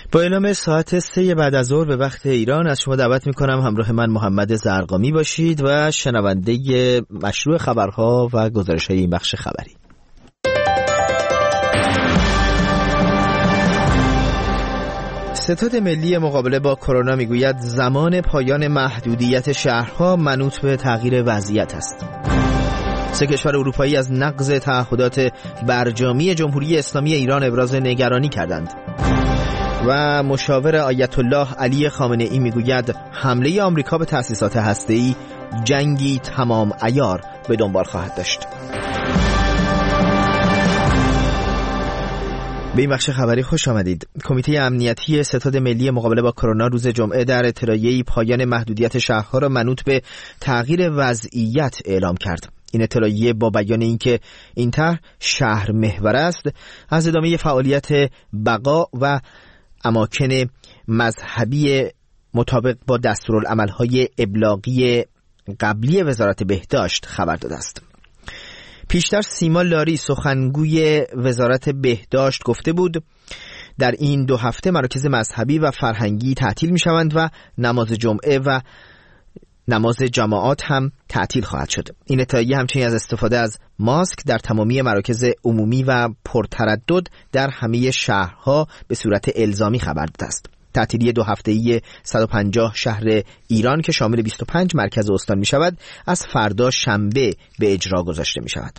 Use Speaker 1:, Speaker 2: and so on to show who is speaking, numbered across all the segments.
Speaker 1: با اعلام ساعت 3 بعد از ظهر به وقت ایران از شما دعوت میکنم همراه من محمد زرقامی باشید و شنونده مشروع خبرها و گزارش‌های این بخش خبری. ستاد ملی مقابله با کرونا میگوید زمان پایان محدودیت شهرها منوط به تغییر وضعیت است. 3 کشور اروپایی از نقض تعهدات برجامی جمهوری اسلامی ایران ابراز نگرانی کردند. و مشاور آیت الله علی خامنه ای میگوید حمله آمریکا به تأسیسات هسته‌ای جنگی تمام عیار به دنبال خواهد داشت. به این بخش خبری خوش آمدید. کمیته امنیتی ستاد ملی مقابله با کرونا روز جمعه در اطلاعیه‌ای پایان محدودیت شهرها را منوط به تغییر وضعیت اعلام کرد. این اطلاعیه با بیان اینکه این طرح شهر محور است، از ادامه فعالیت بقا و اماکن مذهبی مطابق با دستورالعمل‌های ابلاغی قبلی وزارت بهداشت خبر داده است. پیشتر سیما لاری سخنگوی وزارت بهداشت گفته بود در این 2 هفته مراکز مذهبی و فرهنگی تعطیل می‌شوند و نماز جمعه و نماز جماعات هم تعطیل خواهد شد. این اطلاعیه همچنین از استفاده از ماسک در تمامی مراکز عمومی و پرتردد در همه شهرها به صورت الزامی خبر داده است. تعطیلی 2 هفته‌ای 150 شهر ایران که شامل 25 مرکز استان می شود از فردا شنبه به اجرا گذاشته می شود.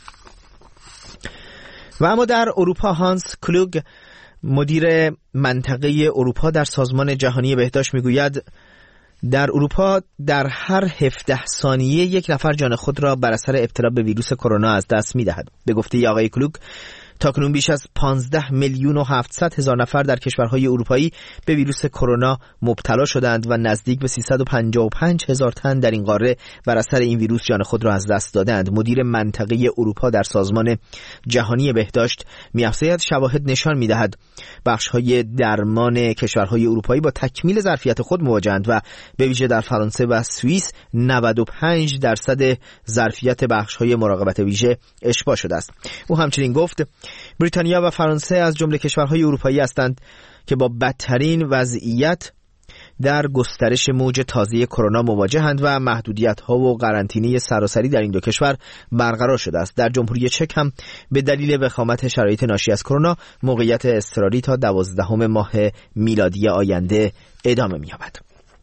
Speaker 1: و اما در اروپا هانس کلوگ مدیر منطقه اروپا در سازمان جهانی بهداشت می گوید در اروپا در هر 17 ثانیه 1 نفر جان خود را بر اثر ابتلا به ویروس کرونا از دست می دهد. به گفته آقای کلوگ تاکنون بیش از 15,700,000 نفر در کشورهای اروپایی به ویروس کرونا مبتلا شدند و نزدیک به 355,000 تن در این قاره بر اثر این ویروس جان خود را از دست دادند. مدیر منطقه اروپا در سازمان جهانی بهداشت می‌افزاید شواهد نشان می‌دهد بخش‌های درمان کشورهای اروپایی با تکمیل ظرفیت خود مواجهند و به ویژه در فرانسه و سوئیس 95% ظرفیت بخش‌های مراقبت ویژه اشباع شده است. او همچنین گفت بریتانیا و فرانسه از جمله کشورهای اروپایی هستند که با بدترین وضعیت در گسترش موج تازه کرونا مواجهند و محدودیت‌ها و قرنطینه سراسری در این 2 کشور برقرار شده است. در جمهوری چک هم به دلیل وخامت شرایط ناشی از کرونا موقعیت اضطراری تا 12 ماه میلادی آینده ادامه می‌یابد.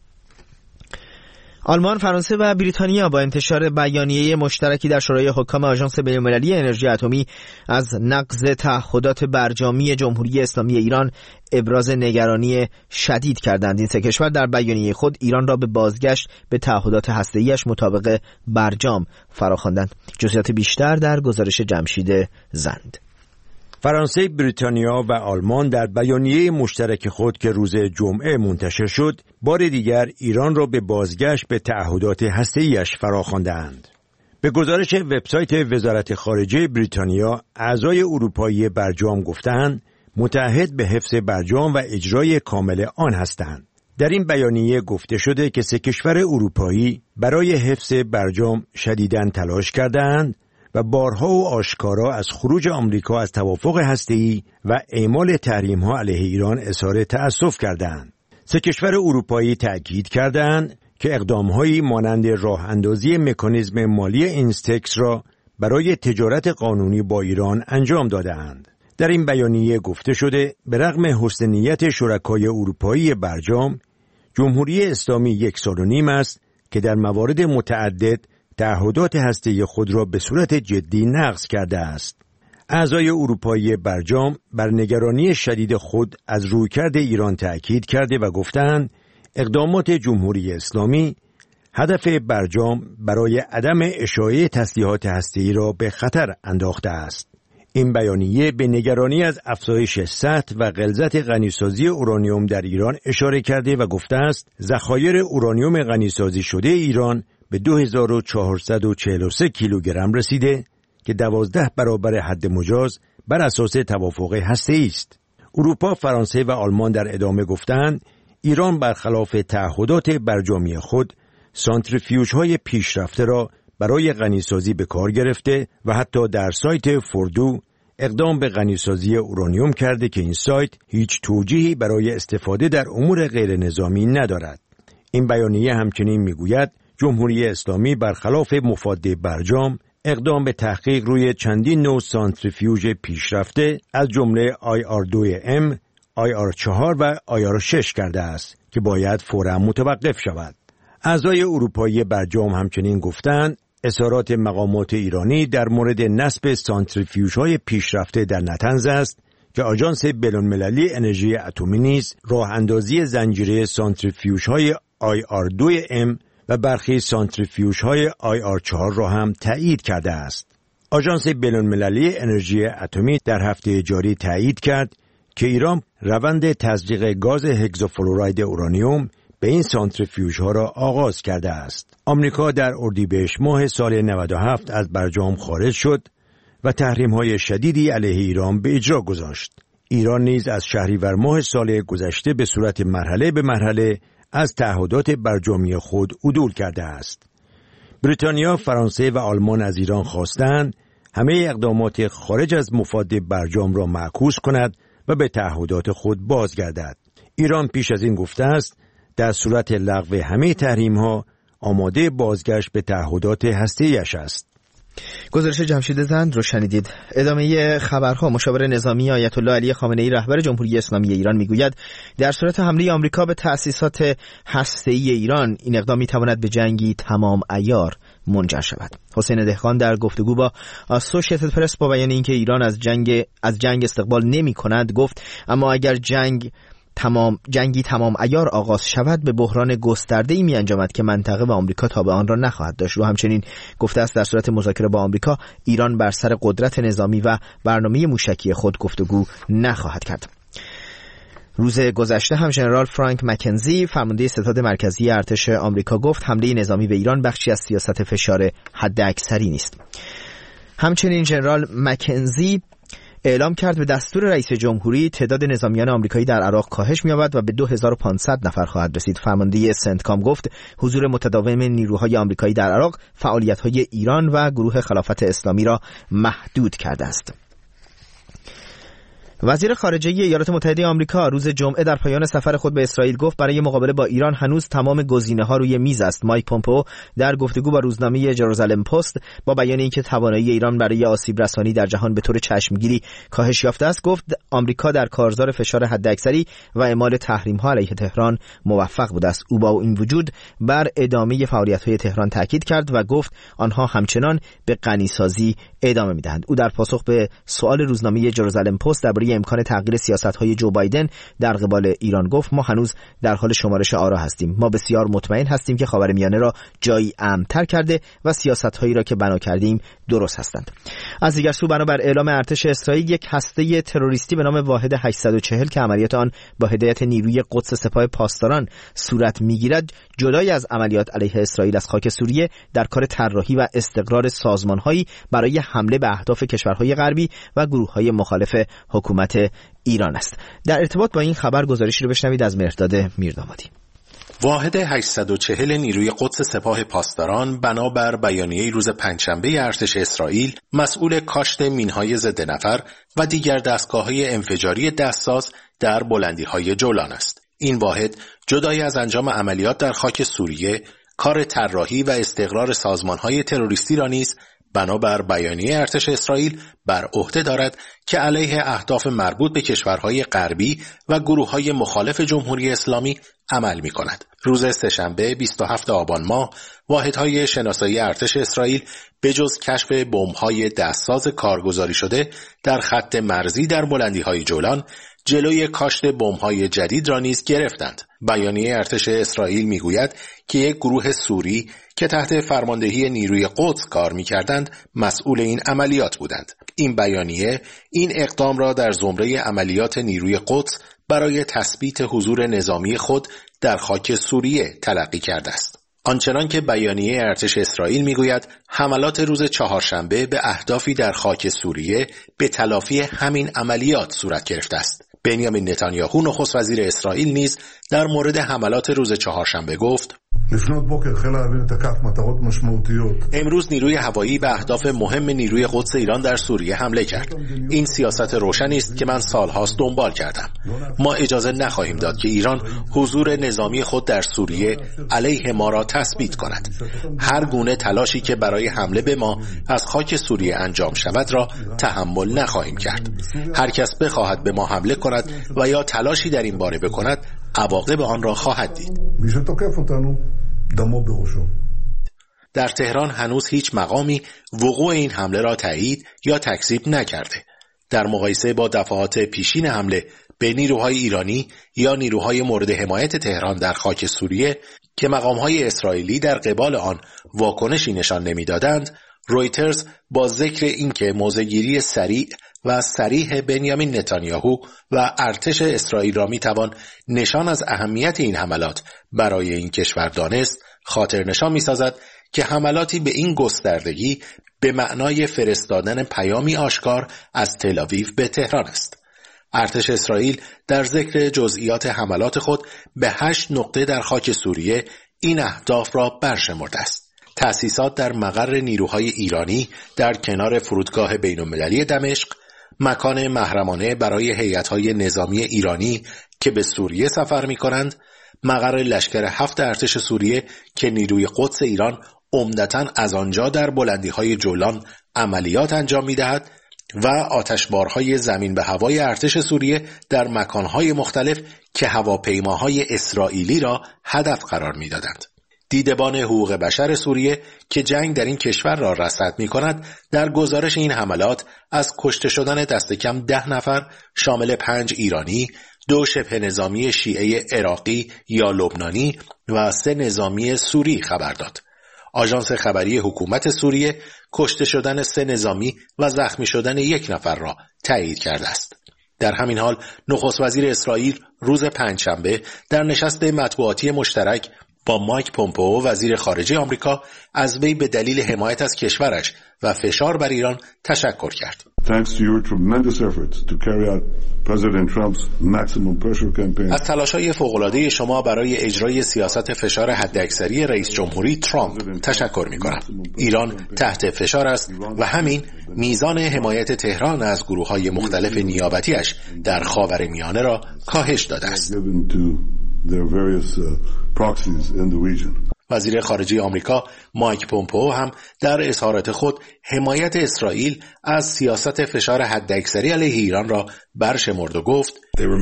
Speaker 1: آلمان، فرانسه و بریتانیا با انتشار بیانیه مشترکی در شورای حکام آژانس بین‌المللی انرژی اتمی از نقض تعهدات برجامی جمهوری اسلامی ایران ابراز نگرانی شدید کردند. این 3 کشور در بیانیه خود ایران را به بازگشت به تعهدات هسته‌ایش مطابق برجام فراخواندند. جزئیات بیشتر در گزارش جمشید زند.
Speaker 2: فرانسه، بریتانیا و آلمان در بیانیه مشترک خود که روز جمعه منتشر شد، بار دیگر ایران را به بازگشت به تعهدات هسته‌ایش فراخواندند. به گزارش وبسایت وزارت خارجه بریتانیا، اعضای اروپایی برجام گفتند متعهد به حفظ برجام و اجرای کامل آن هستند. در این بیانیه گفته شده که 3 کشور اروپایی برای حفظ برجام شدیداً تلاش کردند و بارها و آشکارا از خروج آمریکا از توافق هسته‌ای و اعمال تحریم‌ها علیه ایران اظهار تأسف کردند. 3 کشور اروپایی تأکید کردند که اقدام‌هایی مانند راه اندازی مکانیزم مالی اینستکس را برای تجارت قانونی با ایران انجام دادند. در این بیانیه گفته شده به رغم حسن نیت شرکای اروپایی برجام، جمهوری اسلامی 1 سال و نیم است که در موارد متعدد تعهدات هسته‌ای خود را به صورت جدی نقض کرده است. اعضای اروپایی برجام بر نگرانی شدید خود از رویکرد ایران تأکید کرده و گفتند اقدامات جمهوری اسلامی هدف برجام برای عدم اشاعه تسلیحات هسته‌ای را به خطر انداخته است. این بیانیه به نگرانی از افزایش سطح و غلظت غنیسازی اورانیوم در ایران اشاره کرده و گفته است ذخایر اورانیوم غنیسازی شده ایران به 2443 کیلوگرم رسیده که 12 برابر حد مجاز بر اساس توافق هسته‌ای است. اروپا، فرانسه و آلمان در ادامه گفتند ایران برخلاف تعهدات برجامی خود سانتریفیوژهای پیشرفته را برای غنیسازی به کار گرفته و حتی در سایت فوردو اقدام به غنیسازی اورانیوم کرده که این سایت هیچ توجیهی برای استفاده در امور غیر نظامی ندارد. این بیانیه همچنین میگوید جمهوری اسلامی برخلاف مفاد برجام اقدام به تحقیق روی چندین نوع سانتریفیوژ پیشرفته از جمله IR2M، IR4 و IR6 کرده است که باید فوراً متوقف شود. اعضای اروپایی برجام همچنین گفتند اظهارات مقامات ایرانی در مورد نصب سانتریفیوژهای پیشرفته در نطنز است که آژانس بین‌المللی انرژی اتمی نیز راه اندازی زنجیره سانتریفیوژهای IR2M و برخی سانتریفیوژهای IR4 را هم تایید کرده است. آژانس بین‌المللی انرژی اتمی در هفته جاری تایید کرد که ایران روند تزریق گاز هگزافلوراید اورانیوم به این سانتریفیوژها را آغاز کرده است. آمریکا در اردیبهشت ماه سال 97 از برجام خارج شد و تحریم‌های شدیدی علیه ایران به اجرا گذاشت. ایران نیز از شهریور ماه سال گذشته به صورت مرحله به مرحله از تعهدات برجامی خود عدول کرده است. بریتانیا، فرانسه و آلمان از ایران خواستند همه اقدامات خارج از مفاد برجام را معکوس کند و به تعهدات خود بازگردد. ایران پیش از این گفته است در صورت لغو همه تحریم‌ها آماده بازگشت به تعهدات هسته‌ایش است.
Speaker 1: گزارش جمشید زند رو شنیدید. ادامه خبرها. مشاور نظامی آیت الله علی خامنه‌ای رهبر جمهوری اسلامی ایران میگوید در صورت حمله آمریکا به تأسیسات هسته‌ای ایران این اقدام میتواند به جنگی تمام عیار منجر شود. حسین دهقان در گفتگو با اسوشییتد پرس با بیان اینکه ایران از جنگ استقبال نمی‌کند گفت اما اگر جنگی تمام عیار آغاز شود به بحران گسترده‌ای می‌انجامد که منطقه و آمریکا تاب آن را نخواهد داشت. و همچنین گفته است در صورت مذاکره با آمریکا ایران بر سر قدرت نظامی و برنامه موشکی خود گفتگو نخواهد کرد. روز گذشته هم ژنرال فرانک مکنزی فرمانده ستاد مرکزی ارتش آمریکا گفت حمله نظامی به ایران بخشی از سیاست فشار حداکثری نیست. همچنین ژنرال مکنزی اعلام کرد به دستور رئیس جمهوری تعداد نظامیان آمریکایی در عراق کاهش می‌یابد و به 2500 نفر خواهد رسید. فرمانده سنتکام گفت حضور متداوم نیروهای آمریکایی در عراق فعالیت‌های ایران و گروه خلافت اسلامی را محدود کرده است. وزیر خارجه ایالات متحده آمریکا روز جمعه در پایان سفر خود به اسرائیل گفت برای مقابله با ایران هنوز تمام گزینه‌ها روی میز است. مایک پومپئو در گفتگو با روزنامه جروزالم پست با بیان اینکه توانایی ایران برای آسیب رسانی در جهان به طور چشمگیری کاهش یافته است گفت آمریکا در کارزار فشار حداکثری و اعمال تحریم‌ها علیه تهران موفق بوده است. او با این وجود بر ادامه فعالیت‌های تهران تاکید کرد و گفت آنها همچنان به غنیسازی ادامه می‌دهند. او در پاسخ به سوال روزنامه جروزالم پست درباره امکان تغییر سیاست‌های جو بایدن در قبال ایران گفت ما هنوز در حال شمارش آرا هستیم. ما بسیار مطمئن هستیم که خاورمیانه را جایی امن‌تر کرده و سیاست‌هایی را که بنا کردیم درست هستند. از دیگر سو بنابر اعلام ارتش اسرائیل یک هسته تروریستی به نام واحد 840 که عملیات آن با هدایت نیروی قدس سپاه پاسداران صورت می‌گیرد جدای از عملیات علیه اسرائیل از خاک سوریه در کار طراحی و استقرار سازمان‌هایی برای حمله به اهداف کشورهای غربی و گروه‌های مخالف حکومت ایران است. در ارتباط با این خبر گزارشی رو بشنوید از مهرداد میردامادی.
Speaker 3: واحد 840 نیروی قدس سپاه پاسداران بنابر بیانیه روز پنجشنبه ارتش اسرائیل مسئول کاشت مین‌های ضد نفر و دیگر دستگاه‌های انفجاری دستساز در بلندی‌های جولان است. این واحد جدای از انجام عملیات در خاک سوریه کار طراحی و استقرار سازمان‌های تروریستی را نیز بنابر بیانیه ارتش اسرائیل بر عهده دارد که علیه اهداف مربوط به کشورهای غربی و گروه‌های مخالف جمهوری اسلامی عمل می‌کند. روز سه‌شنبه 27 آبان ماه واحدهای شناسایی ارتش اسرائیل به جز کشف بمب‌های دستساز کارگزاری شده در خط مرزی در بلندی‌های جولان جلوی کاشت بمب‌های جدید را نیز گرفتند. بیانیه ارتش اسرائیل می‌گوید که یک گروه سوری که تحت فرماندهی نیروی قدس کار می‌کردند مسئول این عملیات بودند. این بیانیه این اقدام را در زمره عملیات نیروی قدس برای تثبیت حضور نظامی خود در خاک سوریه تلقی کرده است. آنچنان که بیانیه ارتش اسرائیل میگوید حملات روز چهارشنبه به اهدافی در خاک سوریه به تلافی همین عملیات صورت گرفته است. بنیامین نتانیاهو نخست وزیر اسرائیل نیز در مورد حملات روز چهارشنبه گفت امروز نیروی هوایی به اهداف مهم نیروی قدس ایران در سوریه حمله کرد. این سیاست روشنی است که من سالهاست دنبال کردم. ما اجازه نخواهیم داد که ایران حضور نظامی خود در سوریه علیه ما را تثبیت کند. هر گونه تلاشی که برای حمله به ما از خاک سوریه انجام شود را تحمل نخواهیم کرد. هر کس بخواهد به ما حمله کند و یا تلاشی در این باره بکند، عواقب آن را خواهد دید. در تهران هنوز هیچ مقامی وقوع این حمله را تایید یا تکذیب نکرده. در مقایسه با دفعات پیشین حمله به نیروهای ایرانی یا نیروهای مورد حمایت تهران در خاک سوریه که مقامهای اسرائیلی در قبال آن واکنشی نشان نمیدادند، رویترز با ذکر اینکه موضع‌گیری سریع و صریح بنیامین نتانیاهو و ارتش اسرائیل را میتوان نشان از اهمیت این حملات برای این کشور دانست، خاطر نشان میسازد که حملاتی به این گستردگی به معنای فرستادن پیامی آشکار از تل‌آویو به تهران است. ارتش اسرائیل در ذکر جزئیات حملات خود به 8 نقطه در خاک سوریه این اهداف را برشمرده است. تأسیسات در مقر نیروهای ایرانی در کنار فرودگاه بین‌المللی دمشق، مکان محرمانه برای هیئت‌های نظامی ایرانی که به سوریه سفر می‌کنند، مقر لشکر 7 ارتش سوریه که نیروی قدس ایران عمدتاً از آنجا در بلندی‌های جولان عملیات انجام می‌دهد و آتشبارهای زمین به هوای ارتش سوریه در مکانهای مختلف که هواپیماهای اسرائیلی را هدف قرار می‌دادند. دیدبان حقوق بشر سوریه که جنگ در این کشور را رصد می‌کند، در گزارش این حملات از کشته شدن دست کم 10 نفر شامل 5 ایرانی، 2 شبه نظامی شیعه عراقی یا لبنانی و 3 نظامی سوری خبر داد. آژانس خبری حکومت سوریه کشته شدن 3 نظامی و زخمی شدن 1 نفر را تایید کرده است. در همین حال نخست وزیر اسرائیل روز پنجشنبه در نشست مطبوعاتی مشترک با مایک پومپئو وزیر خارجه آمریکا از وی به دلیل حمایت از کشورش و فشار بر ایران تشکر کرد. از تلاش‌های فوق‌العاده شما برای اجرای سیاست فشار حداکثری رئیس جمهوری ترامپ تشکر می‌کنم. ایران تحت فشار است و همین میزان حمایت تهران از گروه‌های مختلف نیابتی‌اش در خاورمیانه را کاهش داده است. وزیر خارجه آمریکا مایک پومپئو هم در اظهارات خود حمایت اسرائیل از سیاست فشار حداکثری علیه ایران را برشمرد و گفت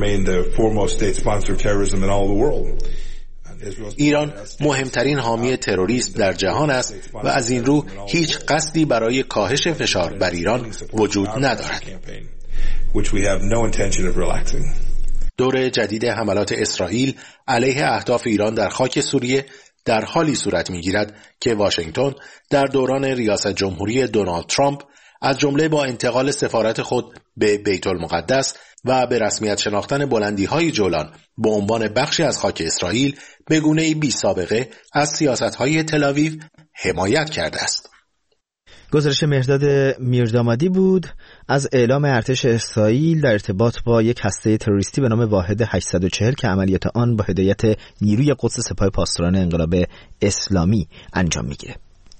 Speaker 3: ایران مهمترین حامی تروریسم در جهان است و از این رو هیچ قصدی برای کاهش فشار بر ایران وجود ندارد. دور جدید حملات اسرائیل علیه اهداف ایران در خاک سوریه در حالی صورت می‌گیرد که واشنگتن در دوران ریاست جمهوری دونالد ترامپ از جمله با انتقال سفارت خود به بیت المقدس و به رسمیت شناختن بلندی‌های جولان به عنوان بخشی از خاک اسرائیل به گونه‌ای بی‌سابقه از سیاست‌های تل‌آویو حمایت کرده است.
Speaker 1: گزارش مهرداد میردامادی بود از اعلام ارتش اسرائیل در ارتباط با یک هسته تروریستی به نام واحد 840 که عملیات آن با هدایت نیروی قدس سپاه پاسداران انقلاب اسلامی انجام میگیره.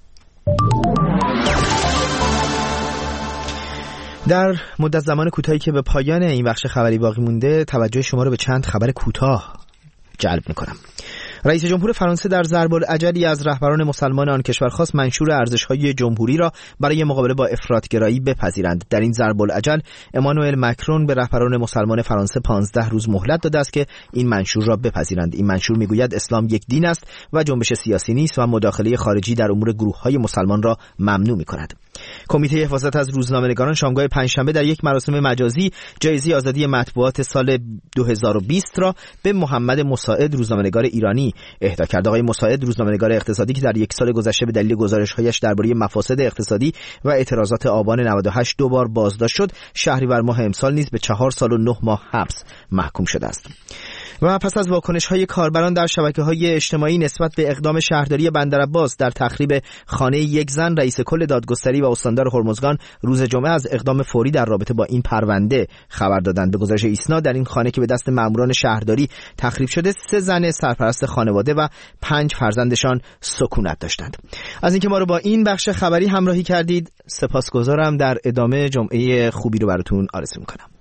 Speaker 1: در مدت زمان کوتاهی که به پایان این بخش خبری باقی مونده، توجه شما رو به چند خبر کوتاه جلب میکنم. رئیس جمهور فرانسه در ضرب‌العجلی از رهبران مسلمان آن کشور خواست منشور ارزش‌های جمهوری را برای مقابله با افراط‌گرایی بپذیرند. در این ضرب‌العجل امانوئل مکرون به رهبران مسلمان فرانسه 15 روز مهلت داده است که این منشور را بپذیرند. این منشور میگوید اسلام یک دین است و جنبش سیاسی نیست و مداخله خارجی در امور گروه‌های مسلمان را ممنوع می‌کند. کمیته حفاظت از روزنامه‌نگاران شامگاه پنجشنبه در یک مراسم مجازی جایزه آزادی مطبوعات سال 2020 را به محمد مساعد روزنامه‌نگار ایرانی اهدا کرد. آقای مساعد روزنامه‌نگار اقتصادی که در یک سال گذشته به دلیل گزارش‌هایش درباره مفاسد اقتصادی و اعتراضات آبان 98 دو بار بازداشت شد، شهریور ماه امسال نیز به 4 سال و 9 ماه حبس محکوم شده است. و پس از واکنش‌های کاربران در شبکه‌های اجتماعی نسبت به اقدام شهرداری بندرعباس در تخریب خانه یک زن، رئیس کل دادگستری و استاندار هرمزگان روز جمعه از اقدام فوری در رابطه با این پرونده خبر دادند. به گزارش ایسنا در این خانه که به دست ماموران شهرداری تخریب شده 3 زن سرپرست خانواده و 5 فرزندشان سکونت داشتند. از اینکه ما رو با این بخش خبری همراهی کردید سپاسگزارم. در ادامه جمعه خوبی رو براتون آرزو می‌کنم.